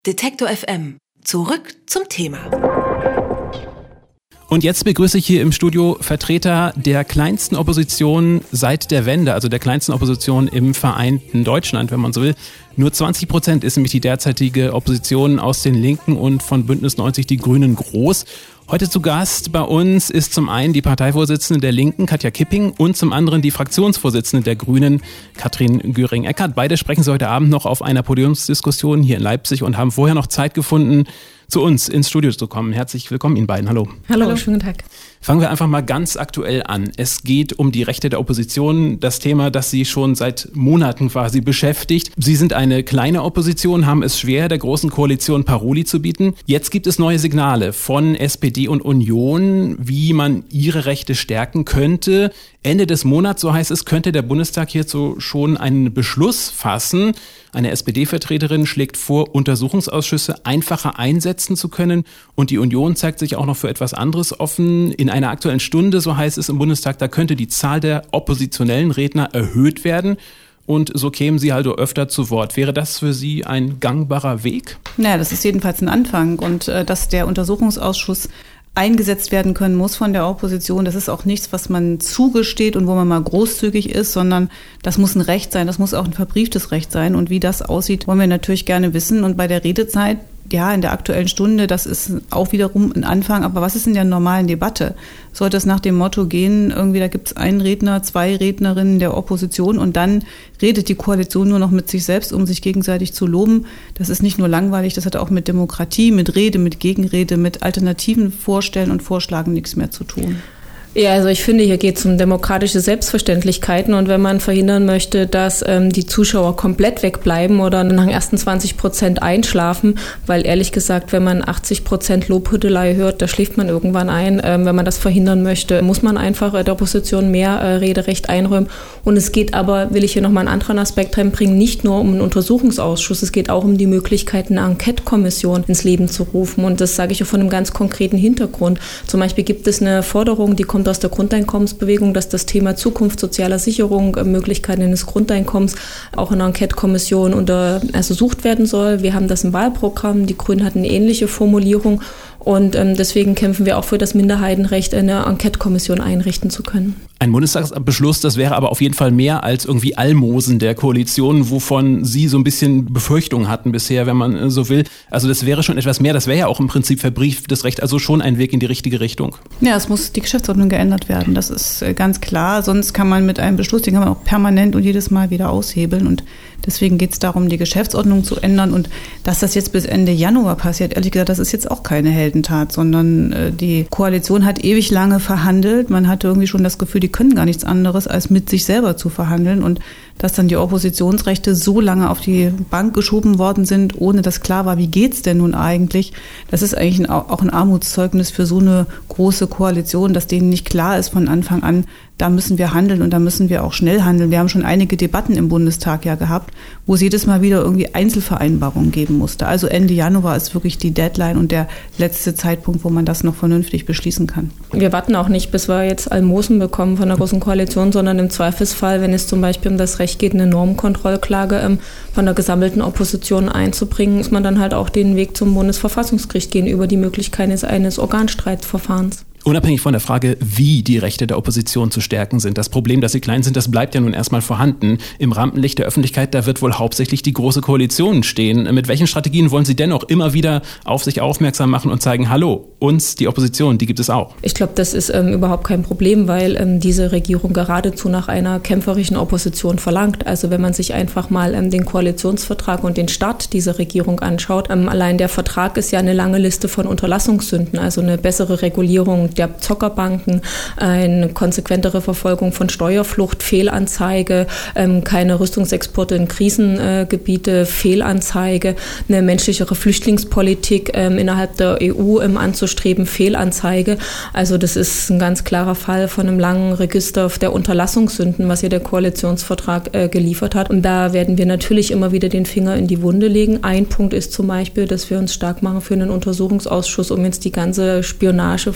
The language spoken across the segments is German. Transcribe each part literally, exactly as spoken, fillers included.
Detektor F M. Zurück zum Thema. Und jetzt begrüße ich hier im Studio Vertreter der kleinsten Opposition seit der Wende, also der kleinsten Opposition im vereinten Deutschland, wenn man so will. Nur zwanzig Prozent ist nämlich die derzeitige Opposition aus den Linken und von Bündnis neunzig Die Grünen groß. Heute zu Gast bei uns ist zum einen die Parteivorsitzende der Linken, Katja Kipping, und zum anderen die Fraktionsvorsitzende der Grünen, Katrin Göring-Eckardt. Beide sprechen Sie heute Abend noch auf einer Podiumsdiskussion hier in Leipzig und haben vorher noch Zeit gefunden, zu uns ins Studio zu kommen. Herzlich willkommen Ihnen beiden. Hallo. Hallo, Hallo. Schönen Tag. Fangen wir einfach mal ganz aktuell an. Es geht um die Rechte der Opposition, das Thema, das Sie schon seit Monaten quasi beschäftigt. Sie sind eine kleine Opposition, haben es schwer, der großen Koalition Paroli zu bieten. Jetzt gibt es neue Signale von S P D und Union, wie man ihre Rechte stärken könnte. Ende des Monats, so heißt es, könnte der Bundestag hierzu schon einen Beschluss fassen. Eine S P D-Vertreterin schlägt vor, Untersuchungsausschüsse einfacher einsetzen zu können. Und die Union zeigt sich auch noch für etwas anderes offen. In einer aktuellen Stunde, so heißt es im Bundestag, da könnte die Zahl der oppositionellen Redner erhöht werden. Und so kämen sie halt öfter zu Wort. Wäre das für Sie ein gangbarer Weg? Naja, das ist jedenfalls ein Anfang. Und äh, dass der Untersuchungsausschuss eingesetzt werden können muss von der Opposition. Das ist auch nichts, was man zugesteht und wo man mal großzügig ist, sondern das muss ein Recht sein, das muss auch ein verbrieftes Recht sein. Und wie das aussieht, wollen wir natürlich gerne wissen. Und bei der Redezeit, ja, in der Aktuellen Stunde, das ist auch wiederum ein Anfang. Aber was ist in der normalen Debatte? Sollte es nach dem Motto gehen, irgendwie da gibt es einen Redner, zwei Rednerinnen der Opposition und dann redet die Koalition nur noch mit sich selbst, um sich gegenseitig zu loben. Das ist nicht nur langweilig, das hat auch mit Demokratie, mit Rede, mit Gegenrede, mit Alternativen vorstellen und vorschlagen nichts mehr zu tun. Ja, also ich finde, hier geht es um demokratische Selbstverständlichkeiten und wenn man verhindern möchte, dass ähm, die Zuschauer komplett wegbleiben oder nach den ersten zwanzig Prozent einschlafen, weil ehrlich gesagt, wenn man achtzig Prozent Lobhudelei hört, da schläft man irgendwann ein. Ähm, wenn man das verhindern möchte, muss man einfach äh, der Opposition mehr äh, Rederecht einräumen. Und es geht aber, will ich hier nochmal einen anderen Aspekt reinbringen, nicht nur um einen Untersuchungsausschuss, es geht auch um die Möglichkeit, eine Enquete-Kommission ins Leben zu rufen. Und das sage ich auch von einem ganz konkreten Hintergrund. Zum Beispiel gibt es eine Forderung, die kommt aus der Grundeinkommensbewegung, dass das Thema Zukunft sozialer Sicherung, Möglichkeiten eines Grundeinkommens auch in einer Enquete-Kommission unter, untersucht werden soll. Wir haben das im Wahlprogramm. Die Grünen hatten eine ähnliche Formulierung. Und ähm, deswegen kämpfen wir auch für das Minderheitenrecht, eine Enquete-Kommission einrichten zu können. Ein Bundestagsbeschluss, das wäre aber auf jeden Fall mehr als irgendwie Almosen der Koalition, wovon Sie so ein bisschen Befürchtungen hatten bisher, wenn man so will. Also das wäre schon etwas mehr, das wäre ja auch im Prinzip verbrieftes Recht, also schon ein Weg in die richtige Richtung. Ja, es muss die Geschäftsordnung geändert werden, das ist ganz klar. Sonst kann man mit einem Beschluss, den kann man auch permanent und jedes Mal wieder aushebeln. Und deswegen geht es darum, die Geschäftsordnung zu ändern. Und dass das jetzt bis Ende Januar passiert, ehrlich gesagt, das ist jetzt auch keine Heldentat, sondern äh, die Koalition hat ewig lange verhandelt. Man hatte irgendwie schon das Gefühl, die können gar nichts anderes, als mit sich selber zu verhandeln. Und dass dann die Oppositionsrechte so lange auf die Bank geschoben worden sind, ohne dass klar war, wie geht's denn nun eigentlich, das ist eigentlich ein, auch ein Armutszeugnis für so eine große Koalition, dass denen nicht klar ist von Anfang an, da müssen wir handeln und da müssen wir auch schnell handeln. Wir haben schon einige Debatten im Bundestag ja gehabt, wo es jedes Mal wieder irgendwie Einzelvereinbarungen geben musste. Also Ende Januar ist wirklich die Deadline und der letzte Zeitpunkt, wo man das noch vernünftig beschließen kann. Wir warten auch nicht, bis wir jetzt Almosen bekommen von der Großen Koalition, sondern im Zweifelsfall, wenn es zum Beispiel um das Recht geht, eine Normkontrollklage ähm, von der gesammelten Opposition einzubringen, muss man dann halt auch den Weg zum Bundesverfassungsgericht gehen über die Möglichkeit eines, eines Organstreitverfahrens. Unabhängig von der Frage, wie die Rechte der Opposition zu stärken sind. Das Problem, dass sie klein sind, das bleibt ja nun erstmal vorhanden. Im Rampenlicht der Öffentlichkeit, da wird wohl hauptsächlich die Große Koalition stehen. Mit welchen Strategien wollen Sie dennoch immer wieder auf sich aufmerksam machen und zeigen, hallo, uns, die Opposition, die gibt es auch? Ich glaube, das ist ähm, überhaupt kein Problem, weil ähm, diese Regierung geradezu nach einer kämpferischen Opposition verlangt. Also wenn man sich einfach mal ähm, den Koalitionsvertrag und den Start dieser Regierung anschaut, ähm, allein der Vertrag ist ja eine lange Liste von Unterlassungssünden, also eine bessere Regulierung der Zockerbanken, eine konsequentere Verfolgung von Steuerflucht, Fehlanzeige, ähm, keine Rüstungsexporte in Krisengebiete, äh, Fehlanzeige, eine menschlichere Flüchtlingspolitik ähm, innerhalb der E U ähm, anzustreben, Fehlanzeige. Also das ist ein ganz klarer Fall von einem langen Register der Unterlassungssünden, was hier der Koalitionsvertrag äh, geliefert hat. Und da werden wir natürlich immer wieder den Finger in die Wunde legen. Ein Punkt ist zum Beispiel, dass wir uns stark machen für einen Untersuchungsausschuss, um jetzt die ganze Spionage von Seiten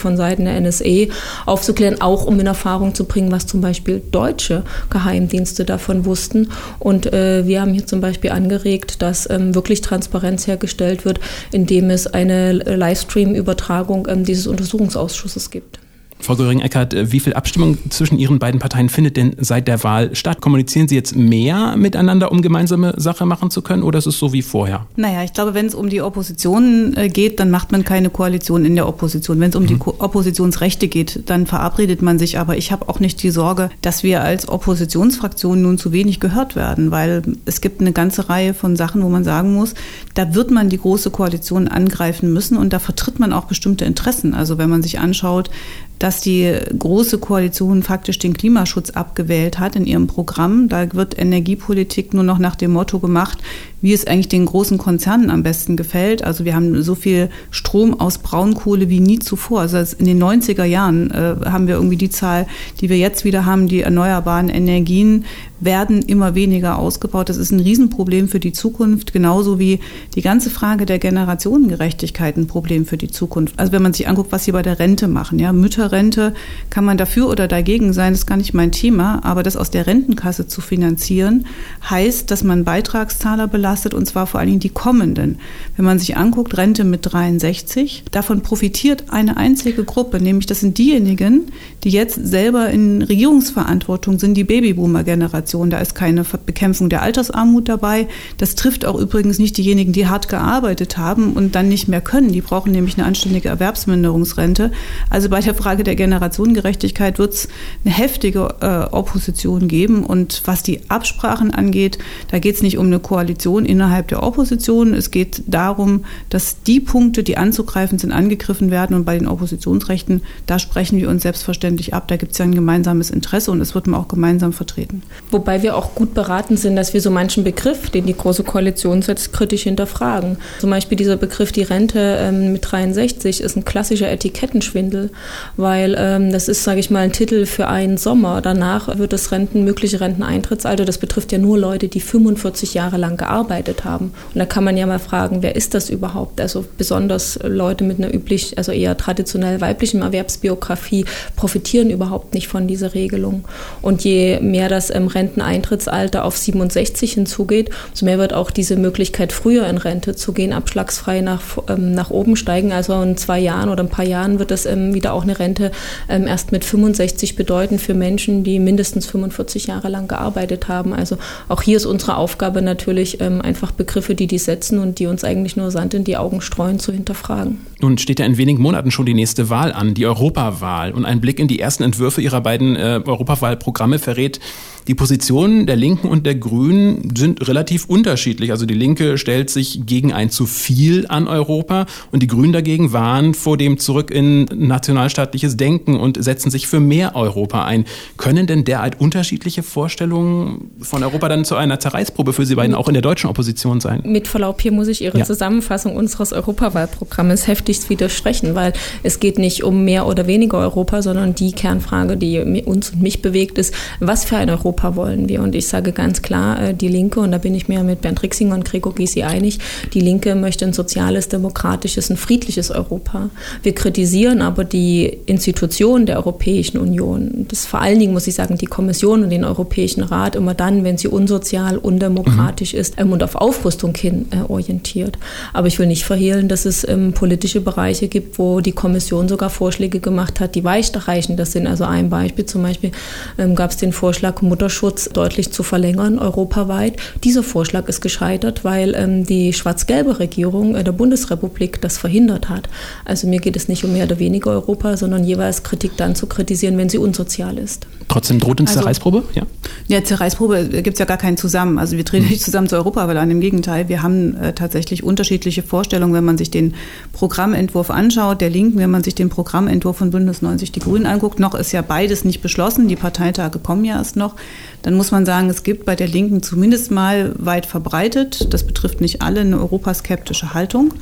Tätigkeiten der N S A aufzuklären, auch um in Erfahrung zu bringen, was zum Beispiel deutsche Geheimdienste davon wussten. Und äh, wir haben hier zum Beispiel angeregt, dass ähm, wirklich Transparenz hergestellt wird, indem es eine Livestream-Übertragung ähm, dieses Untersuchungsausschusses gibt. Frau Göring-Eckardt, wie viel Abstimmung zwischen Ihren beiden Parteien findet denn seit der Wahl statt? Kommunizieren Sie jetzt mehr miteinander, um gemeinsame Sache machen zu können, oder ist es so wie vorher? Naja, ich glaube, wenn es um die Opposition geht, dann macht man keine Koalition in der Opposition. Wenn es um mhm. die Ko- Oppositionsrechte geht, dann verabredet man sich. Aber ich habe auch nicht die Sorge, dass wir als Oppositionsfraktion nun zu wenig gehört werden, weil es gibt eine ganze Reihe von Sachen, wo man sagen muss, da wird man die Große Koalition angreifen müssen und da vertritt man auch bestimmte Interessen. Also wenn man sich anschaut, dass die Große Koalition faktisch den Klimaschutz abgewählt hat in ihrem Programm. Da wird Energiepolitik nur noch nach dem Motto gemacht, wie es eigentlich den großen Konzernen am besten gefällt. Also wir haben so viel Strom aus Braunkohle wie nie zuvor. Also in den neunziger Jahren äh, haben wir irgendwie die Zahl, die wir jetzt wieder haben, die erneuerbaren Energien werden immer weniger ausgebaut. Das ist ein Riesenproblem für die Zukunft, genauso wie die ganze Frage der Generationengerechtigkeit ein Problem für die Zukunft. Also wenn man sich anguckt, was sie bei der Rente machen, ja, Mütterrente, kann man dafür oder dagegen sein, das ist gar nicht mein Thema, aber das aus der Rentenkasse zu finanzieren, heißt, dass man Beitragszahler belastet, und zwar vor allen Dingen die kommenden. Wenn man sich anguckt, Rente mit dreiundsechzig, davon profitiert eine einzige Gruppe, nämlich das sind diejenigen, die jetzt selber in Regierungsverantwortung sind, die Babyboomer-Generation. Da ist keine Bekämpfung der Altersarmut dabei. Das trifft auch übrigens nicht diejenigen, die hart gearbeitet haben und dann nicht mehr können. Die brauchen nämlich eine anständige Erwerbsminderungsrente. Also bei der Frage der Generationengerechtigkeit wird es eine heftige äh, Opposition geben. Und was die Absprachen angeht, da geht es nicht um eine Koalition innerhalb der Opposition. Es geht darum, dass die Punkte, die anzugreifen sind, angegriffen werden. Und bei den Oppositionsrechten, da sprechen wir uns selbstverständlich ab. Da gibt es ja ein gemeinsames Interesse und es wird man auch gemeinsam vertreten. Wobei wir auch gut beraten sind, dass wir so manchen Begriff, den die Große Koalition setzt, kritisch hinterfragen. Zum Beispiel dieser Begriff, die Rente ähm, mit dreiundsechzig, ist ein klassischer Etikettenschwindel, weil ähm, das ist, sage ich mal, ein Titel für einen Sommer. Danach wird das Renten, mögliche Renteneintrittsalter, das betrifft ja nur Leute, die fünfundvierzig Jahre lang gearbeitet haben. Und da kann man ja mal fragen, wer ist das überhaupt? Also besonders Leute mit einer üblich, also eher traditionell weiblichen Erwerbsbiografie profitieren überhaupt nicht von dieser Regelung. Und je mehr das ähm, Renteneintrittsalter auf siebenundsechzig hinzugeht, umso mehr wird auch diese Möglichkeit, früher in Rente zu gehen, abschlagsfrei nach, ähm, nach oben steigen. Also in zwei Jahren oder ein paar Jahren wird das ähm, wieder auch eine Rente ähm, erst mit fünfundsechzig bedeuten für Menschen, die mindestens fünfundvierzig Jahre lang gearbeitet haben. Also auch hier ist unsere Aufgabe natürlich ähm, einfach Begriffe, die die setzen und die uns eigentlich nur Sand in die Augen streuen, zu hinterfragen. Nun steht ja in wenigen Monaten schon die nächste Wahl an, die Europawahl. Und ein Blick in die ersten Entwürfe Ihrer beiden äh, Europawahlprogramme verrät, die Positionen der Linken und der Grünen sind relativ unterschiedlich. Also die Linke stellt sich gegen ein zu viel an Europa und die Grünen dagegen warnen vor dem Zurück in nationalstaatliches Denken und setzen sich für mehr Europa ein. Können denn derart unterschiedliche Vorstellungen von Europa dann zu einer Zerreißprobe für Sie beiden auch in der deutschen Opposition sein? Mit Verlaub, hier muss ich Ihre ja. Zusammenfassung unseres Europawahlprogrammes heftigst widersprechen, weil es geht nicht um mehr oder weniger Europa, sondern die Kernfrage, die uns und mich bewegt, ist, was für ein Europa wollen wir? Und ich sage ganz klar, die Linke, und da bin ich mir mit Bernd Rixinger und Gregor Gysi einig, die Linke möchte ein soziales, demokratisches, ein friedliches Europa. Wir kritisieren aber die Institutionen der Europäischen Union. Das vor allen Dingen, muss ich sagen, die Kommission und den Europäischen Rat immer dann, wenn sie unsozial, undemokratisch mhm. ist ähm, und auf Aufrüstung hin äh, orientiert. Aber ich will nicht verhehlen, dass es ähm, politische Bereiche gibt, wo die Kommission sogar Vorschläge gemacht hat, die weitreichender sind. Also ein Beispiel zum Beispiel ähm, gab es den Vorschlag, Mutter Schutz deutlich zu verlängern, europaweit. Dieser Vorschlag ist gescheitert, weil ähm, die schwarz-gelbe Regierung äh, der Bundesrepublik das verhindert hat. Also mir geht es nicht um mehr oder weniger Europa, sondern jeweils Kritik dann zu kritisieren, wenn sie unsozial ist. Trotzdem droht uns also, Zerreißprobe? Ja, ja Zerreißprobe gibt es ja gar keinen zusammen. Also wir treten nicht zusammen zur Europawahl an, im Gegenteil. Wir haben äh, tatsächlich unterschiedliche Vorstellungen, wenn man sich den Programmentwurf anschaut, der Linken, wenn man sich den Programmentwurf von Bündnis neunzig Die Grünen anguckt. Noch ist ja beides nicht beschlossen, die Parteitage kommen ja erst noch. Dann muss man sagen, es gibt bei der Linken zumindest mal weit verbreitet, das betrifft nicht alle, eine europaskeptische Haltung.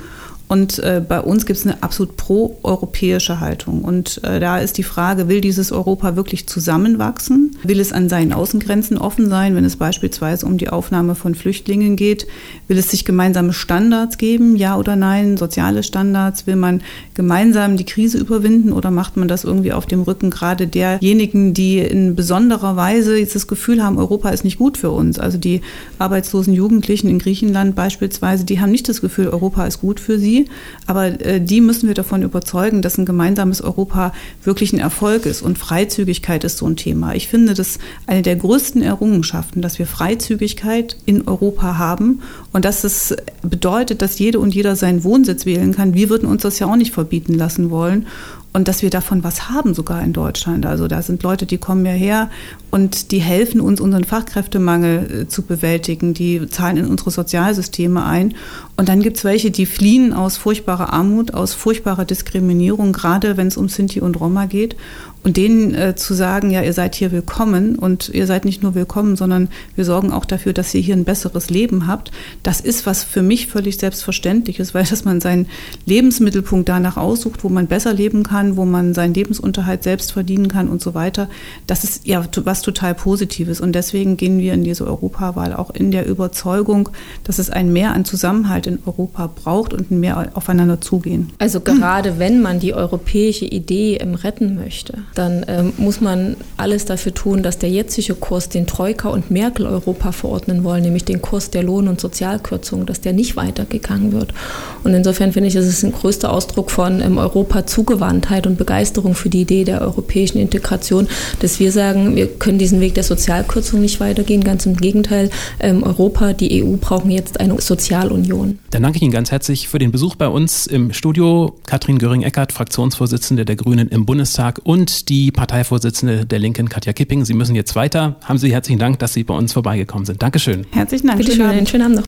Und äh, bei uns gibt es eine absolut pro-europäische Haltung. Und äh, da ist die Frage, will dieses Europa wirklich zusammenwachsen? Will es an seinen Außengrenzen offen sein, wenn es beispielsweise um die Aufnahme von Flüchtlingen geht? Will es sich gemeinsame Standards geben, ja oder nein? Soziale Standards? Will man gemeinsam die Krise überwinden oder macht man das irgendwie auf dem Rücken gerade derjenigen, die in besonderer Weise jetzt das Gefühl haben, Europa ist nicht gut für uns? Also die arbeitslosen Jugendlichen in Griechenland beispielsweise, die haben nicht das Gefühl, Europa ist gut für sie. Aber äh, die müssen wir davon überzeugen, dass ein gemeinsames Europa wirklich ein Erfolg ist. Und Freizügigkeit ist so ein Thema. Ich finde, das ist eine der größten Errungenschaften, dass wir Freizügigkeit in Europa haben und dass es bedeutet, dass jede und jeder seinen Wohnsitz wählen kann. Wir würden uns das ja auch nicht verbieten lassen wollen. Und dass wir davon was haben sogar in Deutschland. Also da sind Leute, die kommen hierher und die helfen uns, unseren Fachkräftemangel äh, zu bewältigen. Die zahlen in unsere Sozialsysteme ein. Und dann gibt es welche, die fliehen aus furchtbarer Armut, aus furchtbarer Diskriminierung, gerade wenn es um Sinti und Roma geht. Und denen äh, zu sagen, ja, ihr seid hier willkommen und ihr seid nicht nur willkommen, sondern wir sorgen auch dafür, dass ihr hier ein besseres Leben habt. Das ist was für mich völlig Selbstverständliches, weil dass man seinen Lebensmittelpunkt danach aussucht, wo man besser leben kann, wo man seinen Lebensunterhalt selbst verdienen kann und so weiter. Das ist ja was total Positives. Und deswegen gehen wir in diese Europawahl auch in der Überzeugung, dass es ein Mehr an Zusammenhalt in Europa braucht und ein Mehr aufeinander zugehen. Also gerade hm. wenn man die europäische Idee ähm, retten möchte, dann ähm, muss man alles dafür tun, dass der jetzige Kurs, den Troika und Merkel Europa verordnen wollen, nämlich den Kurs der Lohn- und Sozialkürzungen, dass der nicht weitergegangen wird. Und insofern finde ich, es ist ein größter Ausdruck von ähm, Europa-Zugewandtheit und Begeisterung für die Idee der europäischen Integration, dass wir sagen, wir können diesen Weg der Sozialkürzung nicht weitergehen. Ganz im Gegenteil, ähm, Europa, die E U brauchen jetzt eine Sozialunion. Dann danke ich Ihnen ganz herzlich für den Besuch bei uns im Studio. Katrin Göring-Eckardt, Fraktionsvorsitzende der Grünen im Bundestag und die Parteivorsitzende der Linken, Katja Kipping. Sie müssen jetzt weiter. Haben Sie herzlichen Dank, dass Sie bei uns vorbeigekommen sind. Dankeschön. Herzlichen Dank. Bitte schön, einen schönen Abend noch.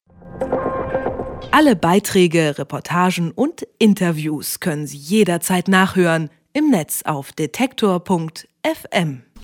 Alle Beiträge, Reportagen und Interviews können Sie jederzeit nachhören im Netz auf detektor punkt f m.